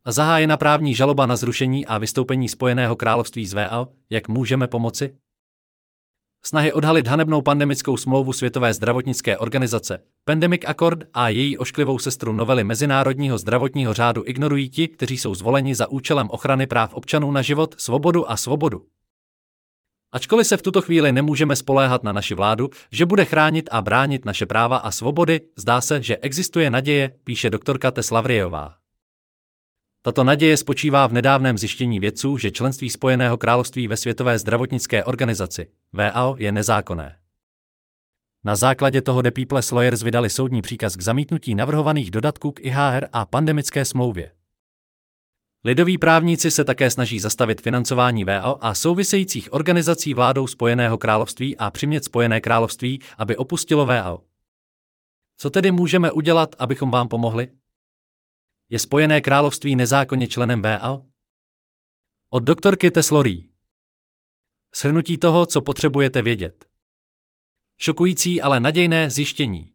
a zahájena právní žaloba na zrušení a vystoupení Spojeného království z WHO. Jak můžeme pomoci? Snahy odhalit hanebnou pandemickou smlouvu Světové zdravotnické organizace Pandemic Accord a její ošklivou sestru novely Mezinárodního zdravotního řádu ignorují ti, kteří jsou zvoleni za účelem ochrany práv občanů na život, svobodu a svobodu. Ačkoliv se v tuto chvíli nemůžeme spoléhat na naši vládu, že bude chránit a bránit naše práva a svobody, zdá se, že existuje naděje, píše doktorka Tess Lavriejová. Tato naděje spočívá v nedávném zjištění vědců, že členství Spojeného království ve Světové zdravotnické organizaci WHO je nezákonné. Na základě toho The People's Lawyers vydali soudní příkaz k zamítnutí navrhovaných dodatků k IHR a pandemické smlouvě. Lidoví právníci se také snaží zastavit financování WHO a souvisejících organizací vládou Spojeného království a přimět Spojené království, aby opustilo WHO. Co tedy můžeme udělat, abychom vám pomohli? Je Spojené království nezákonně členem WHO? Od doktorky Tess Lavriejové. Shrnutí toho, co potřebujete vědět. Šokující, ale nadějné zjištění.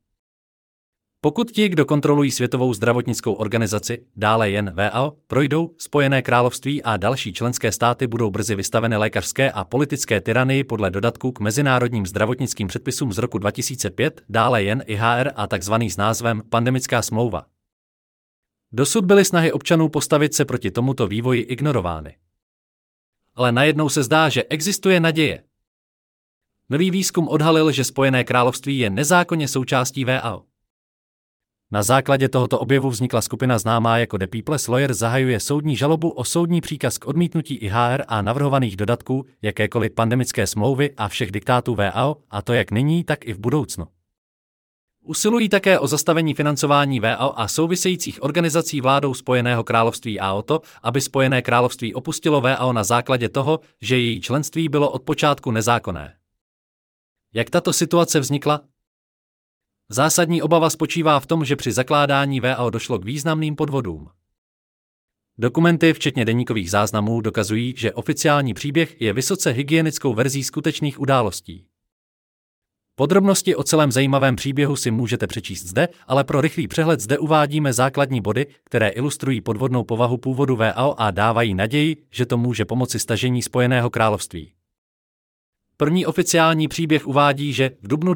Pokud ti, kdo kontrolují Světovou zdravotnickou organizaci, dále jen WHO, projdou, Spojené království a další členské státy budou brzy vystaveny lékařské a politické tyranii podle dodatků k mezinárodním zdravotnickým předpisům z roku 2005, dále jen IHR a takzvaný s názvem Pandemická smlouva. Dosud byly snahy občanů postavit se proti tomuto vývoji ignorovány. Ale najednou se zdá, že existuje naděje. Nový výzkum odhalil, že Spojené království je nezákonně součástí WHO. Na základě tohoto objevu vznikla skupina známá jako The People's Lawyers zahajuje soudní žalobu o soudní příkaz k odmítnutí IHR a navrhovaných dodatků jakékoliv pandemické smlouvy a všech diktátů WHO, a to jak nyní, tak i v budoucnu. Usilují také o zastavení financování WHO a souvisejících organizací vládou Spojeného království a o to, aby Spojené království opustilo WHO na základě toho, že její členství bylo od počátku nezákonné. Jak tato situace vznikla? Zásadní obava spočívá v tom, že při zakládání WHO došlo k významným podvodům. Dokumenty, včetně deníkových záznamů, dokazují, že oficiální příběh je vysoce hygienickou verzí skutečných událostí. Podrobnosti o celém zajímavém příběhu si můžete přečíst zde, ale pro rychlý přehled zde uvádíme základní body, které ilustrují podvodnou povahu původu WHO a dávají naději, že to může pomoci stažení Spojeného království. První oficiální příběh uvádí, že v dubnu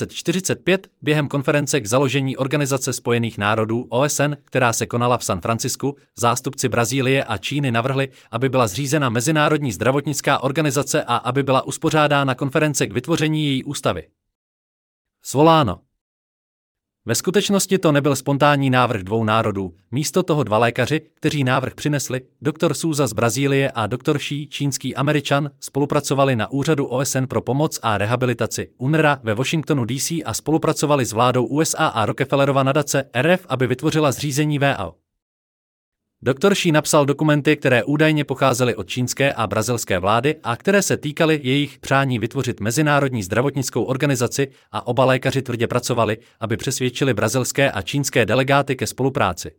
1945 během konference k založení Organizace spojených národů OSN, která se konala v San Francisku, zástupci Brazílie a Číny navrhli, aby byla zřízena Mezinárodní zdravotnická organizace a aby byla uspořádána konference k vytvoření její ústavy. Svoláno. Ve skutečnosti to nebyl spontánní návrh dvou národů, místo toho dva lékaři, kteří návrh přinesli, doktor Souza z Brazílie a doktor Shi, čínský Američan, spolupracovali na úřadu OSN pro pomoc a rehabilitaci UNRWA ve Washingtonu DC a spolupracovali s vládou USA a Rockefellerova nadace RF, aby vytvořila zřízení WHO. Doktor Shi napsal dokumenty, které údajně pocházely od čínské a brazilské vlády a které se týkaly jejich přání vytvořit Mezinárodní zdravotnickou organizaci a oba lékaři tvrdě pracovali, aby přesvědčili brazilské a čínské delegáty ke spolupráci.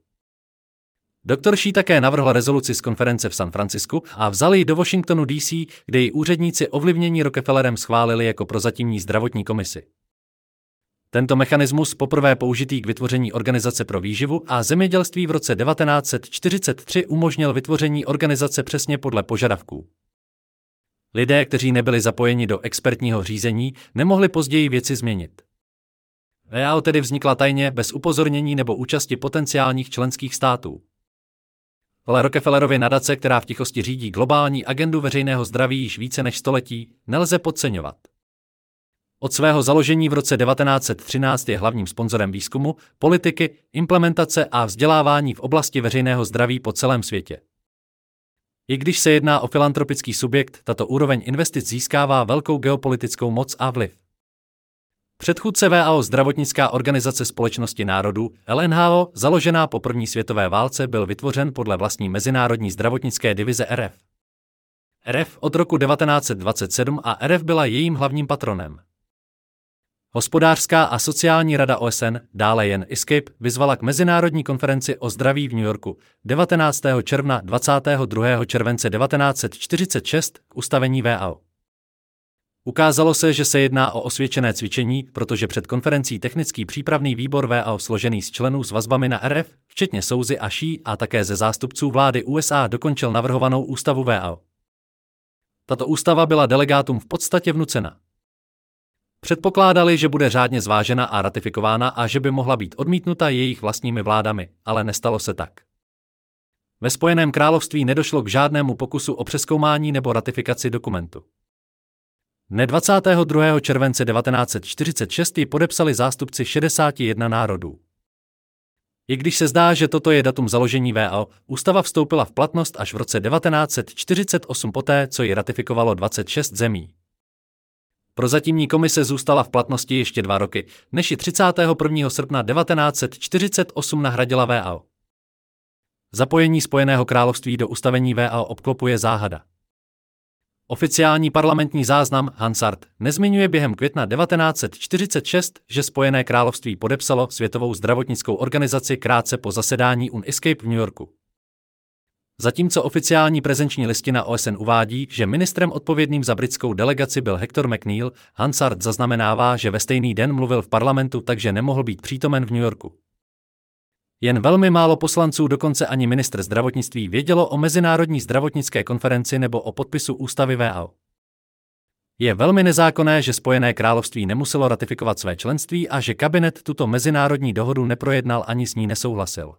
Doktor Shi také navrhl rezoluci z konference v San Francisku a vzal ji do Washingtonu DC, kde ji úředníci ovlivnění Rockefellerem schválili jako prozatímní zdravotní komisi. Tento mechanismus, poprvé použitý k vytvoření Organizace pro výživu a zemědělství v roce 1943, umožnil vytvoření organizace přesně podle požadavků. Lidé, kteří nebyli zapojeni do expertního řízení, nemohli později věci změnit. WHO tedy vznikla tajně, bez upozornění nebo účasti potenciálních členských států. Ale Rockefellerovy nadace, která v tichosti řídí globální agendu veřejného zdraví již více než století, nelze podceňovat. Od svého založení v roce 1913 je hlavním sponzorem výzkumu, politiky, implementace a vzdělávání v oblasti veřejného zdraví po celém světě. I když se jedná o filantropický subjekt, tato úroveň investic získává velkou geopolitickou moc a vliv. Předchůdce WHO, Zdravotnická organizace společnosti národů, LNHO, založená po první světové válce, byl vytvořen podle vlastní mezinárodní zdravotnické divize RF. RF od roku 1927 a RF byla jejím hlavním patronem. Hospodářská a sociální rada OSN, dále jen ESCAPE, vyzvala k mezinárodní konferenci o zdraví v New Yorku 19. června 22. července 1946 k ustavení WHO. Ukázalo se, že se jedná o osvědčené cvičení, protože před konferencí technický přípravný výbor WHO složený z členů s vazbami na RF, včetně Souzy a Ší a také ze zástupců vlády USA dokončil navrhovanou ústavu WHO. Tato ústava byla delegátům v podstatě vnucena. Předpokládali, že bude řádně zvážena a ratifikována a že by mohla být odmítnuta jejich vlastními vládami, ale nestalo se tak. Ve Spojeném království nedošlo k žádnému pokusu o přezkoumání nebo ratifikaci dokumentu. Dne 22. července 1946 ji podepsali zástupci 61 národů. I když se zdá, že toto je datum založení WHO, ústava vstoupila v platnost až v roce 1948 poté, co ji ratifikovalo 26 zemí. Prozatímní komise zůstala v platnosti ještě 2 roky, než ji 31. srpna 1948 nahradila WHO. Zapojení Spojeného království do ustavení WHO obklopuje záhada. Oficiální parlamentní záznam Hansard nezmiňuje během května 1946, že Spojené království podepsalo Světovou zdravotnickou organizaci krátce po zasedání UNESCAPE v New Yorku. Zatímco oficiální prezenční listina OSN uvádí, že ministrem odpovědným za britskou delegaci byl Hector McNeill, Hansard zaznamenává, že ve stejný den mluvil v parlamentu, takže nemohl být přítomen v New Yorku. Jen velmi málo poslanců, dokonce ani ministr zdravotnictví, vědělo o Mezinárodní zdravotnické konferenci nebo o podpisu ústavy WHO. Je velmi nezákonné, že Spojené království nemuselo ratifikovat své členství a že kabinet tuto mezinárodní dohodu neprojednal ani s ní nesouhlasil.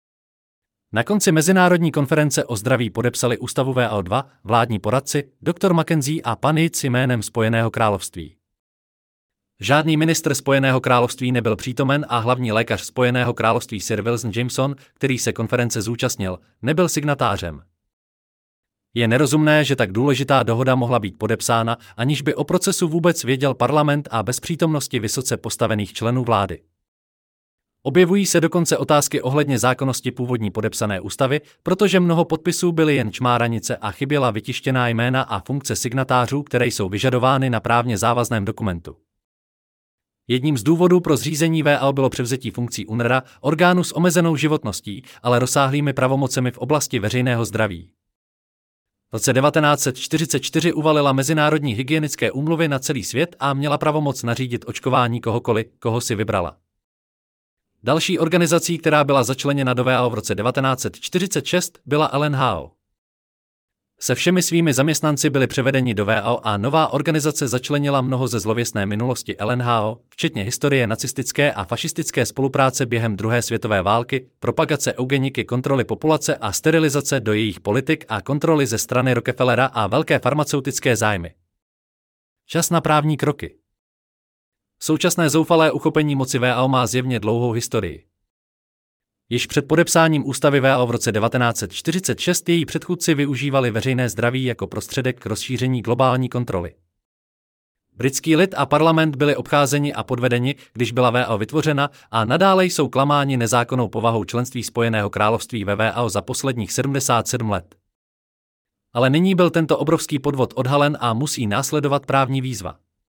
Na konci Mezinárodní konference o zdraví podepsali ústavu WHO 2 vládní poradci, dr. Mackenzie a pan Yates jménem Spojeného království. Žádný ministr Spojeného království nebyl přítomen a hlavní lékař Spojeného království Sir Wilson Jameson, který se konference zúčastnil, nebyl signatářem. Je nerozumné, že tak důležitá dohoda mohla být podepsána, aniž by o procesu vůbec věděl parlament a bez přítomnosti vysoce postavených členů vlády. Objevují se dokonce otázky ohledně zákonnosti původní podepsané ústavy, protože mnoho podpisů byly jen čmáranice a chyběla vytištěná jména a funkce signatářů, které jsou vyžadovány na právně závazném dokumentu. Jedním z důvodů pro zřízení WHO bylo převzetí funkcí UNRWA, orgánu s omezenou životností, ale rozsáhlými pravomocemi v oblasti veřejného zdraví. V roce 1944 uvalila mezinárodní hygienické úmluvy na celý svět a měla pravomoc nařídit očkování kohokoliv, koho si vybrala. Další organizací, která byla začleněna do WHO v roce 1946, byla LNHO. Se všemi svými zaměstnanci byli převedeni do WHO a nová organizace začlenila mnoho ze zlověstné minulosti LNHO, včetně historie nacistické a fašistické spolupráce během druhé světové války, propagace eugeniky, kontroly populace a sterilizace do jejich politik a kontroly ze strany Rockefellera a velké farmaceutické zájmy. Čas na právní kroky. Současné zoufalé uchopení moci WHO má zjevně dlouhou historii. Již před podepsáním ústavy WHO v roce 1946 její předchůdci využívali veřejné zdraví jako prostředek k rozšíření globální kontroly. Britský lid a parlament byli obcházeni a podvedeni, když byla WHO vytvořena, a nadále jsou klamáni nezákonnou povahou členství Spojeného království ve WHO za posledních 77 let. Ale nyní byl tento obrovský podvod odhalen a musí následovat právní výzva.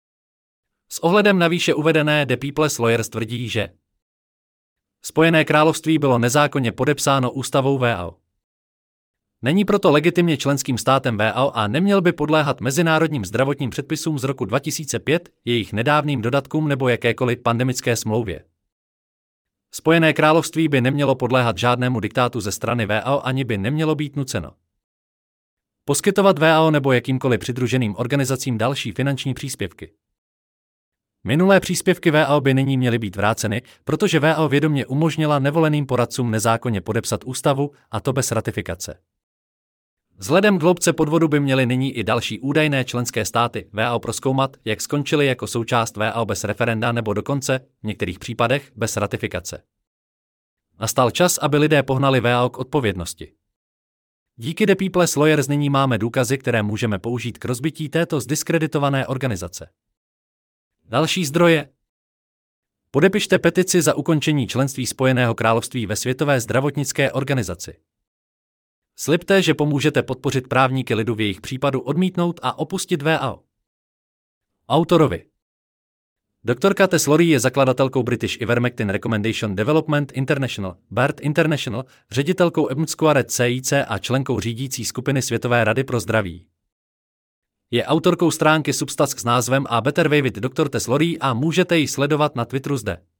S ohledem na výše uvedené The People's Lawyers tvrdí, že Spojené království bylo nezákonně podepsáno ústavou WHO. Není proto legitimně členským státem WHO a neměl by podléhat mezinárodním zdravotním předpisům z roku 2005, jejich nedávným dodatkům nebo jakékoliv pandemické smlouvě. Spojené království by nemělo podléhat žádnému diktátu ze strany WHO ani by nemělo být nuceno poskytovat WHO nebo jakýmkoliv přidruženým organizacím další finanční příspěvky. Minulé příspěvky WHO by nyní měly být vráceny, protože WHO vědomě umožnila nevoleným poradcům nezákonně podepsat ústavu, a to bez ratifikace. Vzhledem k hloubce podvodu by měly nyní i další údajné členské státy WHO prozkoumat, jak skončily jako součást WHO bez referenda nebo dokonce, v některých případech, bez ratifikace. Nastal čas, aby lidé pohnali WHO k odpovědnosti. Díky The People's Lawyers nyní máme důkazy, které můžeme použít k rozbití této zdiskreditované organizace. Další zdroje. Podepište petici za ukončení členství Spojeného království ve Světové zdravotnické organizaci. Slibte, že pomůžete podpořit právníky lidu v jejich případu odmítnout a opustit WHO. Autorovi. Doktorka Tess Lawrie je zakladatelkou British Ivermectin Recommendation Development International, BARD International, ředitelkou Squared CIC a členkou řídící skupiny Světové rady pro zdraví. Je autorkou stránky Substack s názvem A Better Way with Dr. Tess Lawrie a můžete ji sledovat na Twitteru zde.